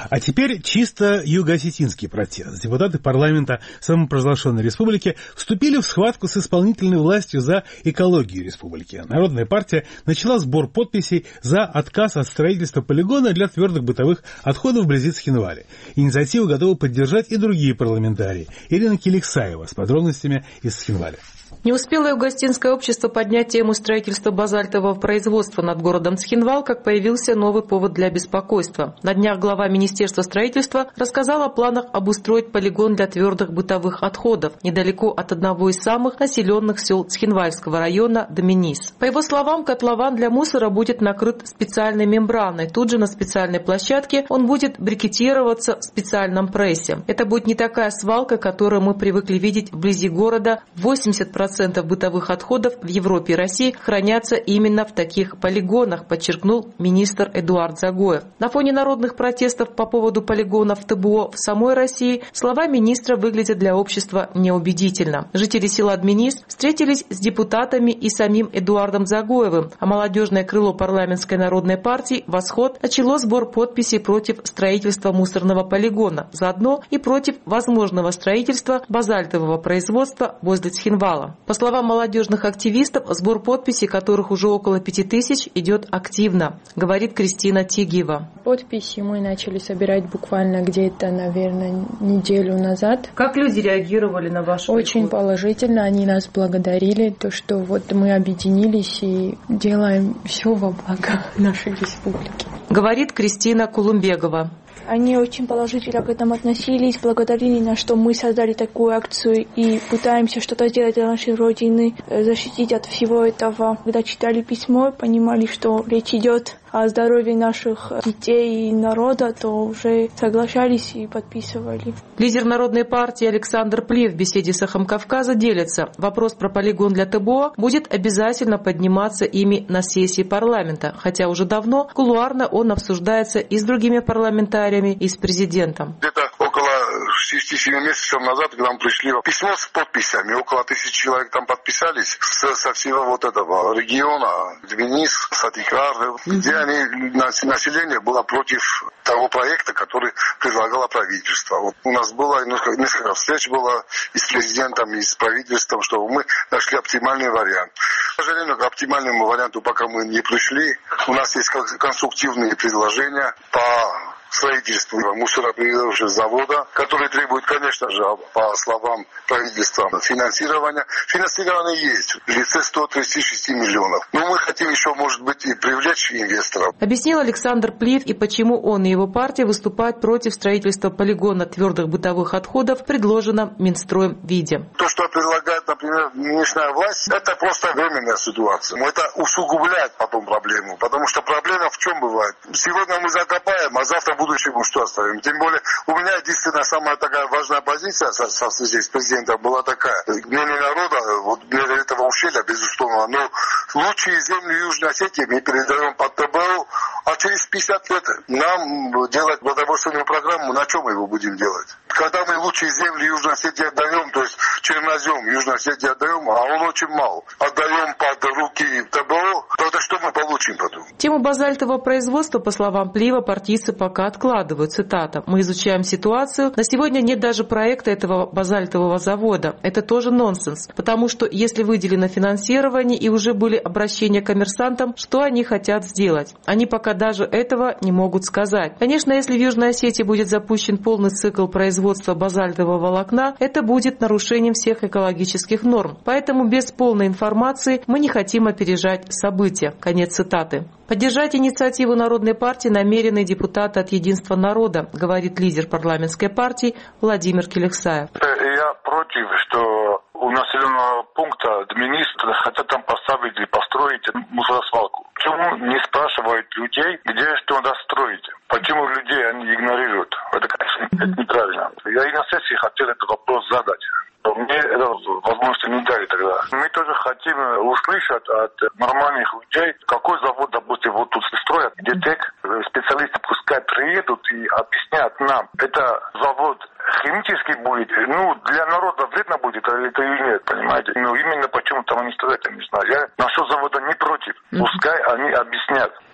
А теперь чисто юго-осетинский протест. Депутаты парламента самопровозглашенной республики вступили в схватку с исполнительной властью за экологию республики. Народная партия начала сбор подписей за отказ от строительства полигона для твердых бытовых отходов вблизи Цхинвали. Инициативу готовы поддержать и другие парламентарии. Ирина Киликсаева с подробностями из Цхинвали. Не успело юго-осетинское общество поднять тему строительства базальтового производства над городом Цхинвал, как появился новый повод для беспокойства. На днях глава Министерства строительства рассказал о планах обустроить полигон для твердых бытовых отходов недалеко от одного из самых населенных сел Цхинвальского района Доминис. По его словам, котлован для мусора будет накрыт специальной мембраной. Тут же на специальной площадке он будет брикетироваться в специальном прессе. Это будет не такая свалка, которую мы привыкли видеть вблизи города. 80% бытовых отходов в Европе и России хранятся именно в таких полигонах, подчеркнул министр Эдуард Загоев. На фоне народных протестов по поводу полигонов ТБО в самой России слова министра выглядят для общества неубедительно. Жители села Доминис встретились с депутатами и самим Эдуардом Загоевым, а молодежное крыло парламентской народной партии «Восход» начало сбор подписей против строительства мусорного полигона, заодно и против возможного строительства базальтового производства возле Цхинвала. По словам молодежных активистов, сбор подписей, которых уже около 5000, идет активно, говорит Кристина Тигиева. Подписи мы начали собирать буквально где-то, наверное, неделю назад. Как люди реагировали на ваш приход? Очень положительно, они нас благодарили, то, что вот мы объединились и делаем все во благо нашей республики. Говорит Кристина Кулумбегова. Они очень положительно к этому относились, благодарили нас, что мы создали такую акцию и пытаемся что-то сделать для нашей Родины, защитить от всего этого. Когда читали письмо, понимали, что речь идет о здоровье наших детей и народа, то уже соглашались и подписывали. Лидер Народной партии Александр Плев в беседе с «Эхом Кавказа» делится. Вопрос про полигон для ТБО будет обязательно подниматься ими на сессии парламента, хотя уже давно кулуарно он обсуждается и с другими парламентариями, и с президентом. Где-то около 6-7 месяцев назад к нам пришли письмо с подписями. Около 1000 человек там подписались со всего вот этого региона, Доминис, Сатикар, где население было против того проекта, который предлагало правительство. Вот у нас было несколько встреч было и с президентом, и с правительством, чтобы мы нашли оптимальный вариант. К сожалению, к оптимальному варианту пока мы не пришли. У нас есть конструктивные предложения по строительству мусороперерабатывающего завода, который требует, конечно же, по словам правительства, финансирования. Финансирование есть в лице 136 миллионов. Но мы хотим еще, может быть, и привлечь инвесторов. Объяснил Александр Плив и почему он и его партия выступают против строительства полигона твердых бытовых отходов в предложенном Минстроем виде. То, что предлагает, например, нынешняя власть, это просто временная ситуация. Это усугубляет потом проблему. Потому что проблема в чем бывает? Сегодня мы закопаем, а завтра будущему что оставим? Тем более, у меня единственная самая такая важная позиция со встречи с президентом была такая. Мнение народа, вот для этого ущелья, безусловно, но лучшие земли Южной Осетии мы передаем под ТБО, а через 50 лет нам делать продовольственную программу, на чем мы его будем делать? Когда мы лучшие земли Южной Осетии отдаем, то есть чернозем Южной Осетии отдаем, а он очень мал, отдаем под руки ТБО, то это что мы получим потом? Тему базальтового производства, по словам Плива, партийцы пока откладывают. Цитата. «Мы изучаем ситуацию. На сегодня нет даже проекта этого базальтового завода. Это тоже нонсенс. Потому что если выделено финансирование и уже были обращения к коммерсантам, что они хотят сделать? Они пока даже этого не могут сказать. Конечно, если в Южной Осетии будет запущен полный цикл производства базальтового волокна, это будет нарушением всех экологических норм. Поэтому без полной информации мы не хотим опережать события». Конец цитаты. Поддержать инициативу Народной партии намерены депутаты от Единства народа, говорит лидер парламентской партии Владимир Киликсаев. Я против, что у населенного пункта Доминис хотят там поставить или построить мусоросвалку. Почему не спрашивают людей, где что надо строить? Почему людей они игнорируют? Это, конечно, это неправильно. Я и на сессии хотел этот вопрос задать. Мне это возможности не дали тогда. Мы тоже хотим услышать от нормальных людей, какой завод, допустим, вот тут строят, где ТЭК, специалисты пускай приедут и объяснят нам, это завод химический будет, для народа вредно будет, или это или нет, понимаете? Именно почему там они строят, я не знаю. Я насчет завода не против, пускай они объяснят.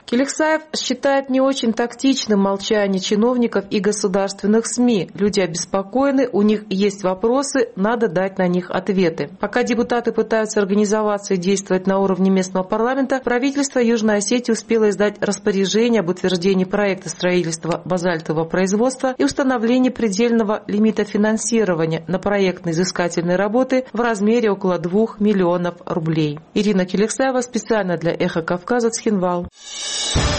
Келексаев считает не очень тактичным молчание чиновников и государственных СМИ. Люди обеспокоены, у них есть вопросы, надо дать на них ответы. Пока депутаты пытаются организоваться и действовать на уровне местного парламента, правительство Южной Осетии успело издать распоряжение об утверждении проекта строительства базальтового производства и установлении предельного лимита финансирования на проектно-изыскательные работы в размере около 2 миллионов рублей. Ирина Келексаева специально для «Эхо Кавказа», Цхинвал.